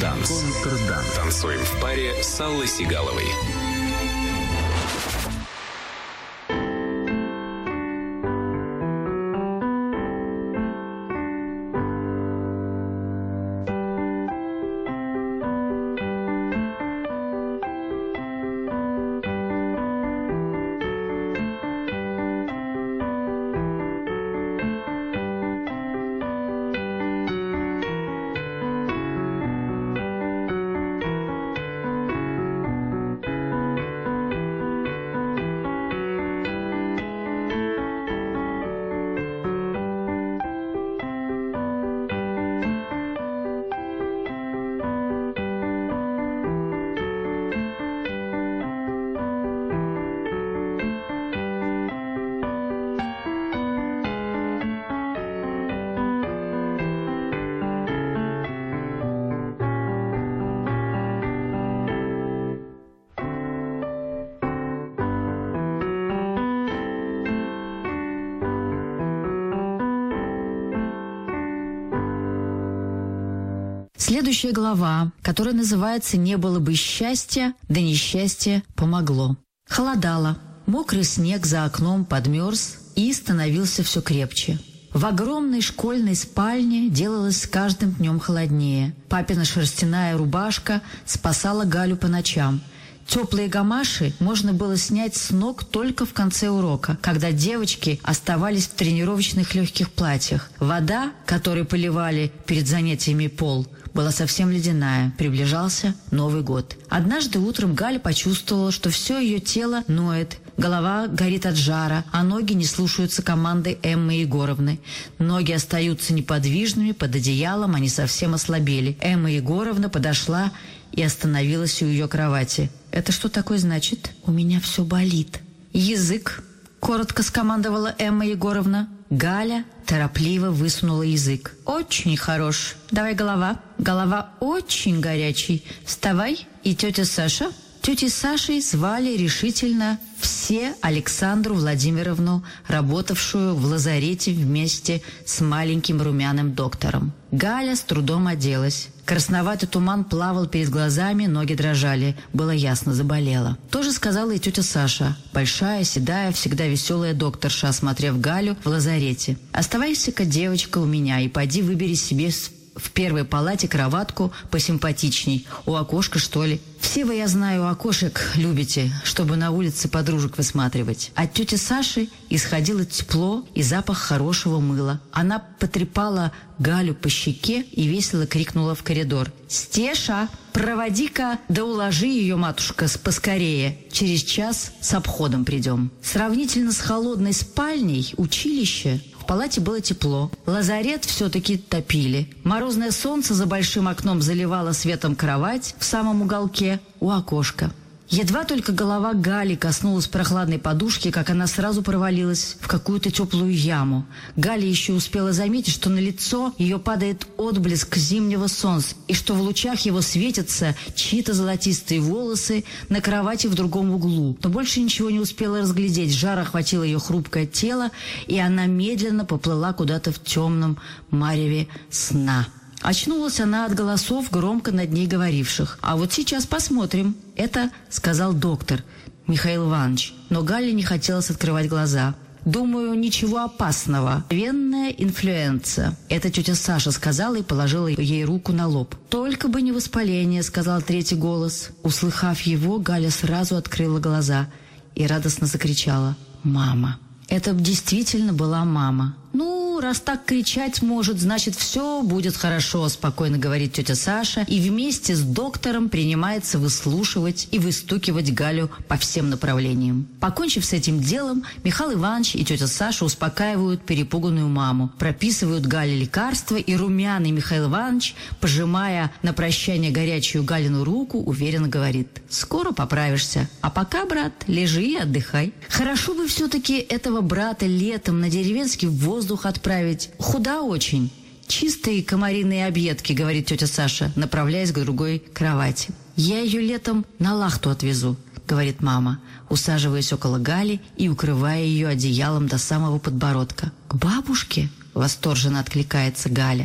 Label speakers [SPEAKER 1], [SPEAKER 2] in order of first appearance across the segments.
[SPEAKER 1] Контрданс. Танцуем в паре с Аллой Сигаловой.
[SPEAKER 2] Следующая глава, которая называется «Не было бы счастья, да несчастье помогло». Холодало, мокрый снег за окном подмерз и становился все крепче. В огромной школьной спальне делалось с каждым днем холоднее. Папина шерстяная рубашка спасала Галю по ночам. Теплые гамаши можно было снять с ног только в конце урока, когда девочки оставались в тренировочных легких платьях. Вода, которой поливали перед занятиями пол, была совсем ледяная. Приближался Новый год. Однажды утром Галя почувствовала, что все ее тело ноет, голова горит от жара, а ноги не слушаются команды Эммы Егоровны. Ноги остаются неподвижными, под одеялом они совсем ослабели. Эмма Егоровна подошла и остановилась у ее кровати. «Это что такое значит?» «У меня все болит». «Язык», — коротко скомандовала Эмма Егоровна. Галя торопливо высунула язык. «Очень хорош. Давай голова. Голова очень горячий. Вставай. И тетя Саша?» Тетей Сашей звали решительно все Александру Владимировну, работавшую в лазарете вместе с маленьким румяным доктором. Галя с трудом оделась. Красноватый туман плавал перед глазами, ноги дрожали. Было ясно, заболела. То же сказала и тетя Саша, большая, седая, всегда веселая докторша, осмотрев Галю в лазарете. «Оставайся-ка, девочка, у меня, и пойди выбери себе в первой палате кроватку посимпатичней. У окошка, что ли? Все вы, я знаю, окошек любите, чтобы на улице подружек высматривать». От тети Саши исходило тепло и запах хорошего мыла. Она потрепала Галю по щеке и весело крикнула в коридор: «Стеша, проводи-ка, да уложи ее, матушка, поскорее. Через час с обходом придем». Сравнительно с холодной спальней училище в палате было тепло. Лазарет все-таки топили. Морозное солнце за большим окном заливало светом кровать в самом уголке у окошка. Едва только голова Гали коснулась прохладной подушки, как она сразу провалилась в какую-то теплую яму. Галя еще успела заметить, что на лицо ее падает отблеск зимнего солнца, и что в лучах его светятся чьи-то золотистые волосы на кровати в другом углу. Но больше ничего не успела разглядеть. Жар охватило ее хрупкое тело, и она медленно поплыла куда-то в темном мареве сна. Очнулась она от голосов, громко над ней говоривших. «А вот сейчас посмотрим». Это сказал доктор Михаил Иванович, но Галя не хотелось открывать глаза. «Думаю, ничего опасного. Венная инфлюенция». Это тетя Саша сказала и положила ей руку на лоб. «Только бы не воспаление», — сказал третий голос. Услыхав его, Галя сразу открыла глаза и радостно закричала: «Мама!» Это действительно была мама. «Ну, раз так кричать может, значит, все будет хорошо», — спокойно говорит тетя Саша, и вместе с доктором принимается выслушивать и выстукивать Галю по всем направлениям. Покончив с этим делом, Михаил Иванович и тетя Саша успокаивают перепуганную маму, прописывают Гале лекарства, и румяный Михаил Иванович, пожимая на прощание горячую Галину руку, уверенно говорит: «Скоро поправишься, а пока, брат, лежи и отдыхай». Хорошо бы все-таки этого брата летом на деревенский воздух отправить. Худа очень. «Чистые комариные объедки», — говорит тетя Саша, направляясь к другой кровати. «Я ее летом на лахту отвезу», — говорит мама, усаживаясь около Гали и укрывая ее одеялом до самого подбородка. «К бабушке?» — восторженно откликается Галя. «К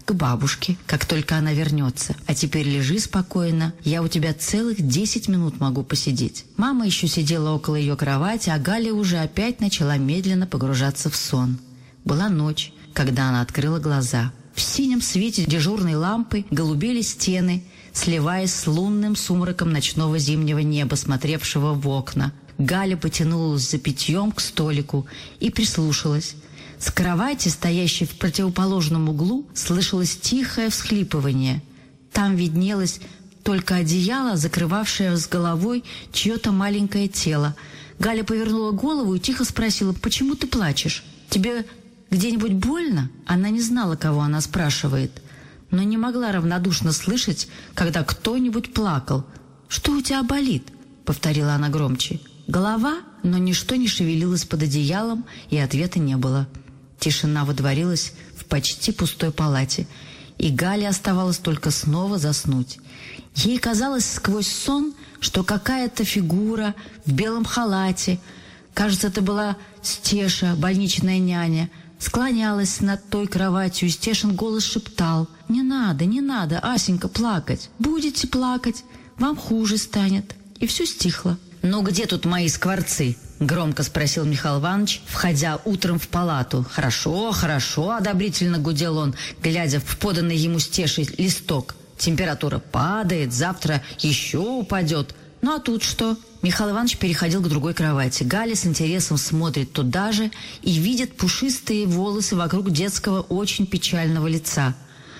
[SPEAKER 2] к бабушке, как только она вернется. А теперь лежи спокойно, я у тебя целых 10 минут могу посидеть». Мама еще сидела около ее кровати, а Галя уже опять начала медленно погружаться в сон. Была ночь, когда она открыла глаза. В синем свете дежурной лампы голубели стены, сливаясь с лунным сумраком ночного зимнего неба, смотревшего в окна. Галя потянулась за питьем к столику и прислушалась. С кровати, стоящей в противоположном углу, слышалось тихое всхлипывание. Там виднелось только одеяло, закрывавшее с головой чье-то маленькое тело. Галя повернула голову и тихо спросила: «Почему ты плачешь? Тебе где-нибудь больно?» Она не знала, кого она спрашивает, но не могла равнодушно слышать, когда кто-нибудь плакал. «Что у тебя болит?» — повторила она громче. «Голова?» Но ничто не шевелилось под одеялом, и ответа не было. Тишина водворилась в почти пустой палате, и Гале оставалось только снова заснуть. Ей казалось сквозь сон, что какая-то фигура в белом халате, кажется, это была Стеша, больничная няня, склонялась над той кроватью, и Стешин голос шептал: не надо, Асенька, плакать. Будете плакать, вам хуже станет». И все стихло. «Ну где тут мои скворцы?» — громко спросил Михаил Иванович, входя утром в палату. «Хорошо, хорошо», — одобрительно гудел он, глядя в поданный ему Стешей листок. «Температура падает, завтра еще упадет. Ну а тут что?» Михаил Иванович переходил к другой кровати. Галя с интересом смотрит туда же и видит пушистые волосы вокруг детского очень печального лица.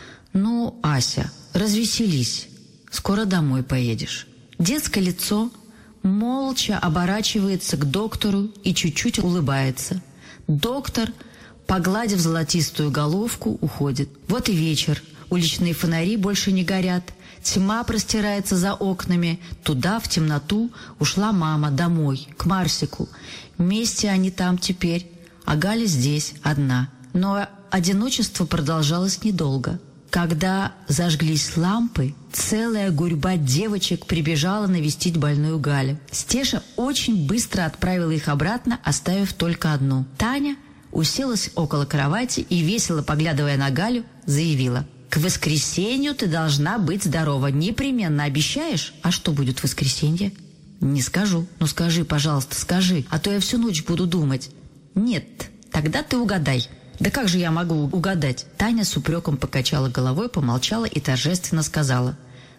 [SPEAKER 2] «Ну, Ася, развеселись, скоро домой поедешь». Детское лицо молча оборачивается к доктору и чуть-чуть улыбается. Доктор, погладив золотистую головку, уходит. Вот и вечер. Уличные фонари больше не горят. Тьма простирается за окнами. Туда, в темноту, ушла мама домой, к Марсику. Вместе они там теперь, а Галя здесь, одна. Но одиночество продолжалось недолго. Когда зажглись лампы, целая гурьба девочек прибежала навестить больную Галю. Стеша очень быстро отправила их обратно, оставив только одну. Таня уселась около кровати и, весело поглядывая на Галю, заявила: «К воскресенью ты должна быть здорова. Непременно обещаешь?» «А что будет в воскресенье?» «Не скажу». «Ну скажи, пожалуйста, скажи, а то я всю ночь буду думать». «Нет, тогда ты угадай». «Да как же я могу угадать?» Таня с упреком покачала головой, помолчала и торжественно сказала: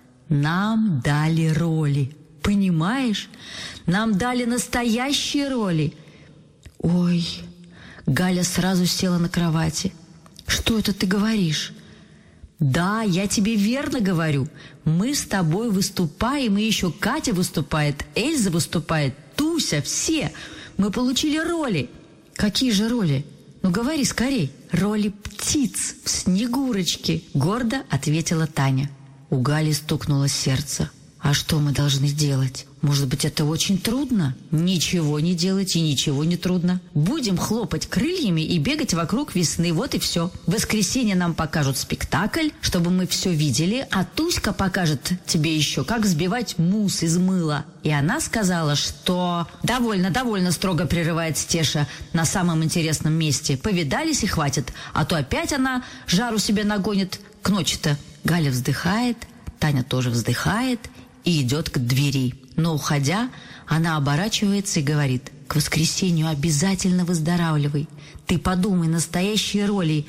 [SPEAKER 2] «Нам дали роли, понимаешь? Нам дали настоящие роли». «Ой!» Галя сразу села на кровати. «Что это ты говоришь?» «Да, я тебе верно говорю. Мы с тобой выступаем, и еще Катя выступает, Эльза выступает, Туся, все. Мы получили роли». «Какие же роли? Ну, говори скорей». «Роли птиц в Снегурочке», — гордо ответила Таня. У Гали стукнуло сердце. «А что мы должны делать? Может быть, это очень трудно?» «Ничего не делать и ничего не трудно. Будем хлопать крыльями и бегать вокруг весны, вот и все. В воскресенье нам покажут спектакль, чтобы мы все видели, а Туська покажет тебе еще, как взбивать мусс из мыла». И она сказала, что... «Довольно, строго прерывает Стеша на самом интересном месте. Повидались и хватит, а то опять она жару себе нагонит к ночи-то». Галя вздыхает, Таня тоже вздыхает и идет к двери. Но, уходя, она оборачивается и говорит: «К воскресенью обязательно выздоравливай. Ты подумай, настоящие роли».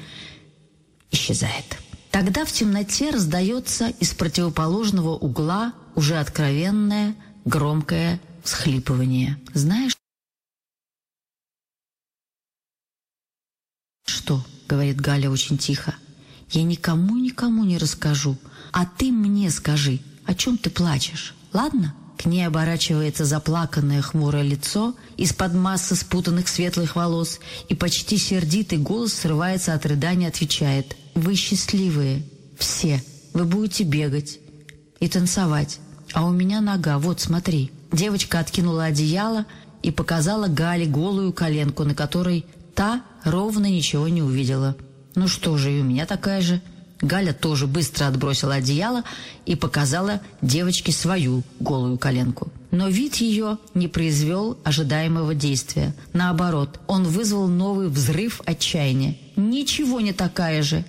[SPEAKER 2] Исчезает. Тогда в темноте раздается из противоположного угла уже откровенное, громкое всхлипывание. «Знаешь, что?» — говорит Галя очень тихо. «Я никому не расскажу, а ты мне скажи, о чем ты плачешь, ладно?» К ней оборачивается заплаканное хмурое лицо из-под массы спутанных светлых волос, и почти сердитый голос срывается от рыдания, отвечает: «Вы счастливые, все, вы будете бегать и танцевать, а у меня нога, вот смотри». Девочка откинула одеяло и показала Гале голую коленку, на которой та ровно ничего не увидела. «Ну что же, и у меня такая же». Галя тоже быстро отбросила одеяло и показала девочке свою голую коленку. Но вид ее не произвел ожидаемого действия. Наоборот, он вызвал новый взрыв отчаяния. «Ничего не такая же.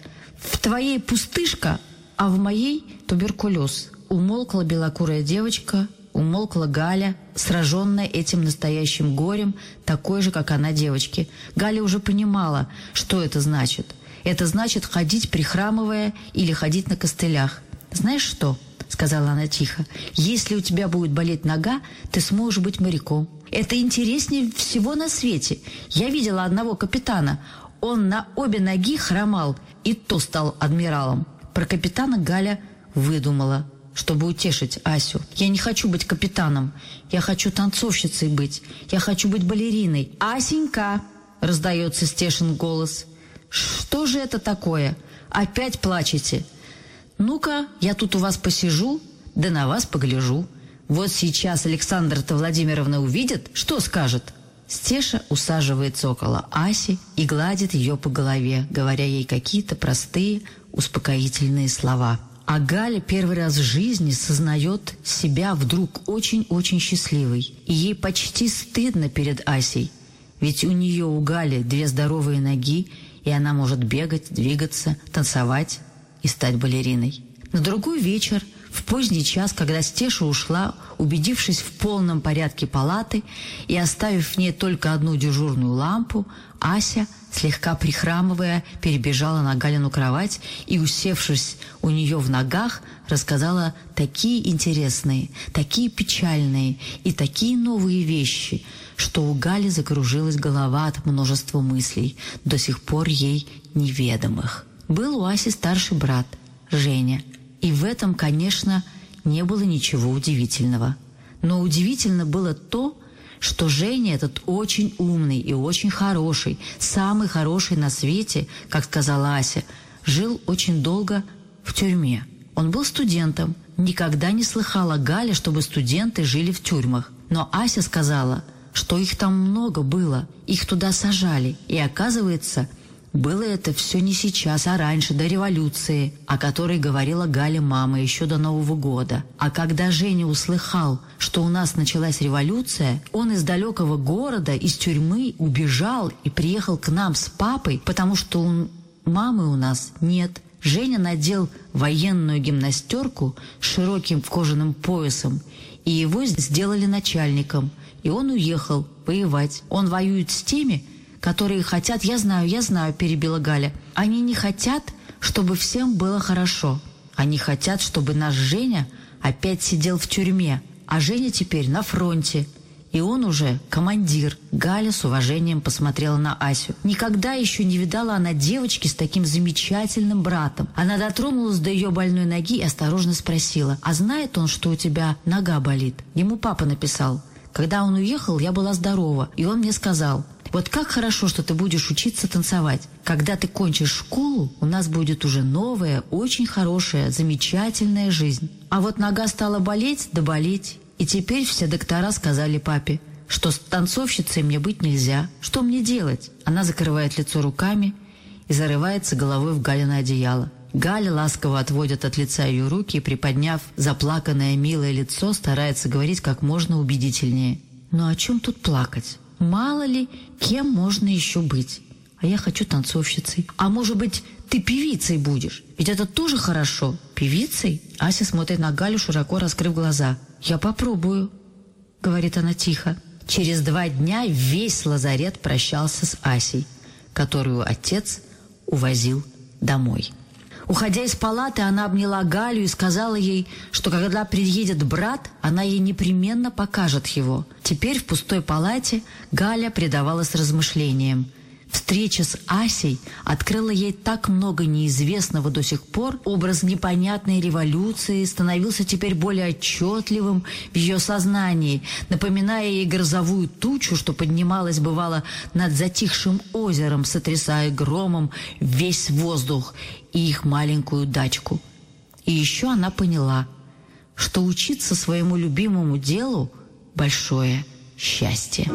[SPEAKER 2] В твоей пустышка, а в моей туберкулез. Умолкла белокурая девочка, умолкла Галя, сраженная этим настоящим горем, такой же, как она, девочки. Галя уже понимала, что это значит. Это значит ходить прихрамывая или ходить на костылях. «Знаешь что?» — сказала она тихо. «Если у тебя будет болеть нога, ты сможешь быть моряком. Это интереснее всего на свете. Я видела одного капитана. Он на обе ноги хромал, и то стал адмиралом». Про капитана Галя выдумала, чтобы утешить Асю. «Я не хочу быть капитаном. Я хочу танцовщицей быть. Я хочу быть балериной». «Асенька!» — раздается Стешин голос. «Что же это такое? Опять плачете? Ну-ка, я тут у вас посижу, да на вас погляжу. Вот сейчас Александра-то Владимировна увидит, что скажет?» Стеша усаживается около Аси и гладит ее по голове, говоря ей какие-то простые, успокоительные слова. А Галя первый раз в жизни сознает себя вдруг очень-очень счастливой. И ей почти стыдно перед Асей. Ведь у нее, у Гали, 2 здоровые ноги, и она может бегать, двигаться, танцевать и стать балериной. На другой вечер, в поздний час, когда Стеша ушла, убедившись в полном порядке палаты и оставив в ней только одну дежурную лампу, Ася, слегка прихрамывая, перебежала на Галину кровать и, усевшись у нее в ногах, рассказала такие интересные, такие печальные и такие новые вещи, что у Гали закружилась голова от множества мыслей, до сих пор ей неведомых. Был у Аси старший брат, Женя, и в этом, конечно, не было ничего удивительного. Но удивительно было то, что Женя этот очень умный и очень хороший, самый хороший на свете, как сказала Ася, жил очень долго в тюрьме. Он был студентом. Никогда не слыхала Галя, чтобы студенты жили в тюрьмах. Но Ася сказала, что их там много было, их туда сажали. И оказывается, было это все не сейчас, а раньше, до революции, о которой говорила Галя мама еще до Нового года. А когда Женя услыхал, что у нас началась революция, он из далекого города, из тюрьмы убежал и приехал к нам с папой, потому что мамы у нас нет. Женя надел военную гимнастерку с широким кожаным поясом, и его сделали начальником, и он уехал воевать. Он воюет с теми, которые хотят... Я знаю, перебила Галя. Они не хотят, чтобы всем было хорошо. Они хотят, чтобы наш Женя опять сидел в тюрьме, а Женя теперь на фронте. И он уже командир. Галя с уважением посмотрела на Асю. Никогда еще не видала она девочки с таким замечательным братом. Она дотронулась до ее больной ноги и осторожно спросила: «А знает он, что у тебя нога болит?» Ему папа написал. Когда он уехал, я была здорова, и он мне сказал: «Вот как хорошо, что ты будешь учиться танцевать. Когда ты кончишь школу, у нас будет уже новая, очень хорошая, замечательная жизнь». А вот нога стала болеть, да болеть. И теперь все доктора сказали папе, что с танцовщицей мне быть нельзя. Что мне делать? Она закрывает лицо руками и зарывается головой в Галино одеяло. Галя ласково отводит от лица ее руки и, приподняв заплаканное милое лицо, старается говорить как можно убедительнее. «Ну о чем тут плакать? Мало ли, кем можно еще быть? А я хочу танцовщицей. А может быть, ты певицей будешь? Ведь это тоже хорошо. Певицей?» Ася смотрит на Галю, широко раскрыв глаза. «Я попробую», — говорит она тихо. Через 2 дня весь лазарет прощался с Асей, которую отец увозил домой. Уходя из палаты, она обняла Галю и сказала ей, что когда приедет брат, она ей непременно покажет его. Теперь в пустой палате Галя предавалась размышлениям. Встреча с Асей открыла ей так много неизвестного до сих пор. Образ непонятной революции становился теперь более отчетливым в ее сознании, напоминая ей грозовую тучу, что поднималась, бывало, над затихшим озером, сотрясая громом весь воздух и их маленькую дачку. И еще она поняла, что учиться своему любимому делу – большое счастье.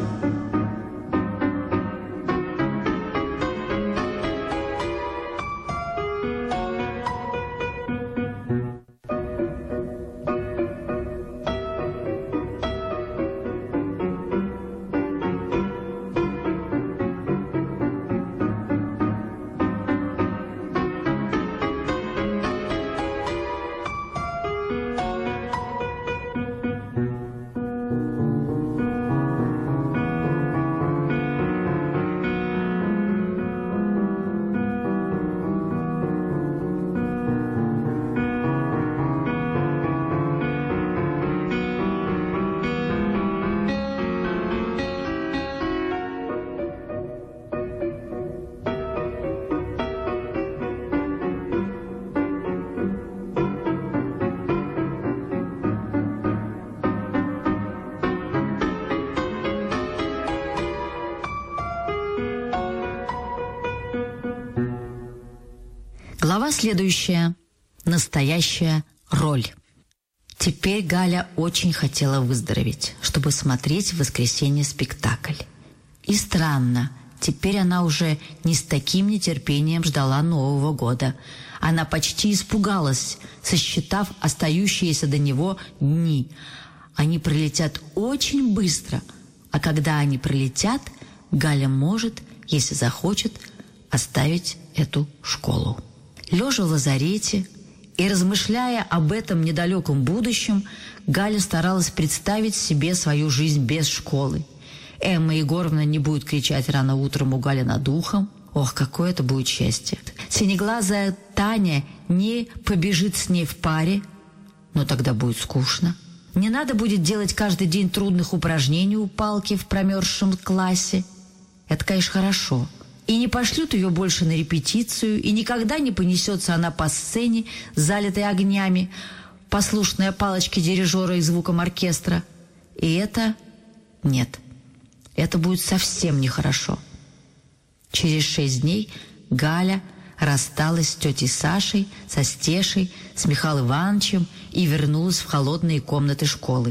[SPEAKER 2] Глава следующая. Настоящая роль. Теперь Галя очень хотела выздороветь, чтобы смотреть в воскресенье спектакль. И странно, теперь она уже не с таким нетерпением ждала Нового года. Она почти испугалась, сосчитав остающиеся до него дни. Они пролетят очень быстро, а когда они пролетят, Галя может, если захочет, оставить эту школу. Лежа в лазарете и размышляя об этом недалеком будущем, Галя старалась представить себе свою жизнь без школы. Эмма Егоровна не будет кричать рано утром у Гали над ухом. Ох, какое это будет счастье! Синеглазая Таня не побежит с ней в паре, но тогда будет скучно. Не надо будет делать каждый день трудных упражнений у палки в промерзшем классе. Это, конечно, хорошо. И не пошлют ее больше на репетицию, и никогда не понесется она по сцене, залитой огнями, послушная палочке дирижера и звуком оркестра. И это... нет, это будет совсем нехорошо. Через 6 дней Галя рассталась с тетей Сашей, со Стешей, с Михаилом Ивановичем и вернулась в холодные комнаты школы.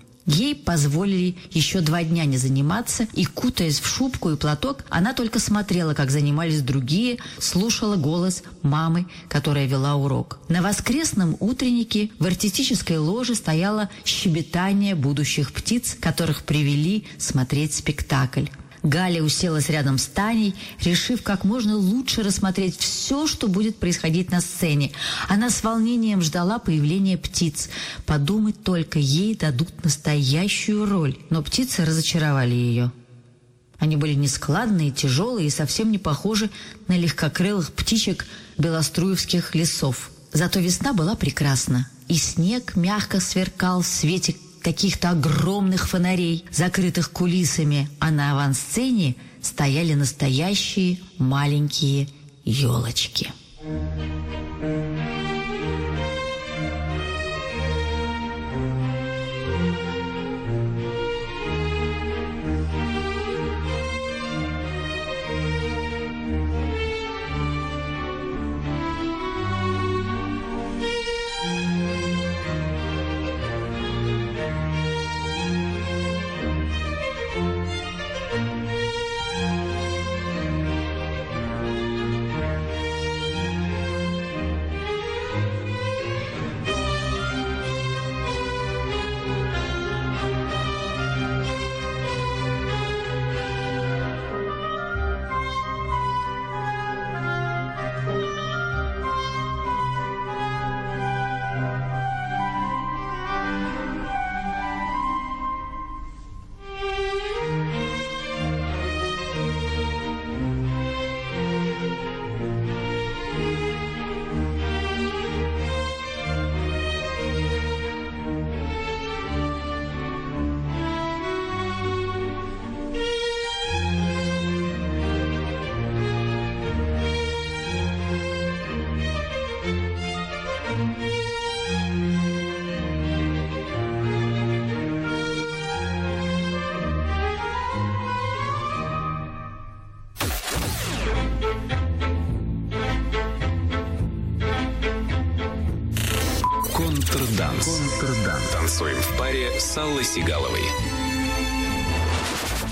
[SPEAKER 2] Ей позволили еще 2 дня не заниматься, и, кутаясь в шубку и платок, она только смотрела, как занимались другие, слушала голос мамы, которая вела урок. На воскресном утреннике в артистической ложе стояло щебетание будущих птиц, которых привели смотреть спектакль. Галя уселась рядом с Таней, решив как можно лучше рассмотреть все, что будет происходить на сцене. Она с волнением ждала появления птиц. Подумать только, ей дадут настоящую роль. Но птицы разочаровали ее. Они были нескладные, тяжелые и совсем не похожи на легкокрылых птичек белоструевских лесов. Зато весна была прекрасна, и снег мягко сверкал в свете каких-то огромных фонарей, закрытых кулисами, а на авансцене стояли настоящие маленькие елочки.
[SPEAKER 1] Контрданс. Танцуем в паре с Аллой Сигаловой.